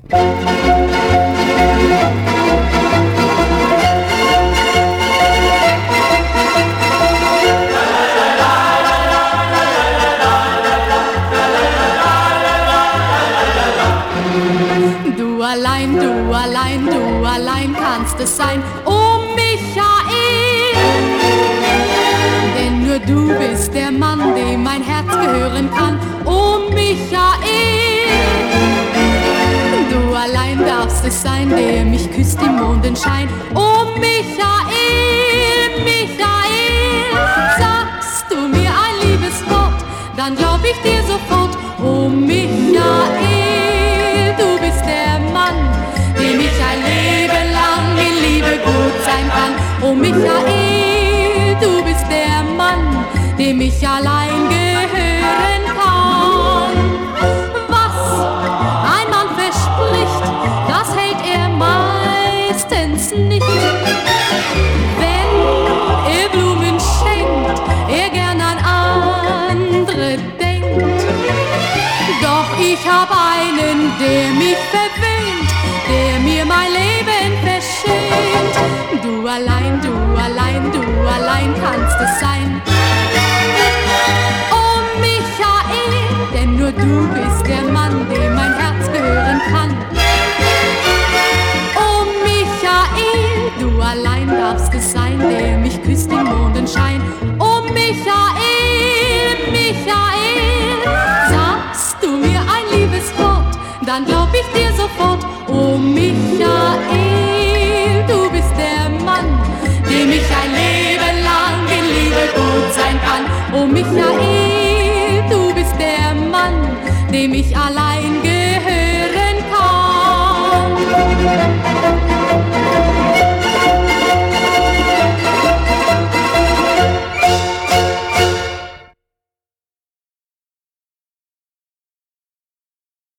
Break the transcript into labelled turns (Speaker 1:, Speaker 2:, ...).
Speaker 1: Du allein kannst es sein, oh Michael. Denn nur du bist der Mann, dem mein Herz gehören kann, oh Michael. Du allein darfst es sein, der mich küsst im Mondenschein, oh Michael, Michael. Sagst du mir ein Liebeswort, dann glaub ich dir sofort, oh Michael. Du bist der Mann, dem ich ein Leben lang in Liebe gut sein kann. Oh Michael, du bist der Mann, dem ich allein gehören kann. Was ein Mann verspricht, das hält er meistens nicht. Wenn er Blumen schenkt, er gern an andere denkt. Doch ich hab einen, der mich verwöhnt, der mir mein Leben verschönt. Du allein kannst es sein, oh Michael, denn nur du bist der Mann, dem mein Herz gehören kann. Oh Michael, du allein darfst es sein, der mich küsst im Mondenschein. Oh Michael, Michael, sagst du mir ein Liebeswort, dann glaub ich dir sofort, oh Michael, du bist der Mann, dem ich ein Leben lang in Liebe gut sein kann. Oh Michael, du bist der Mann, dem ich allein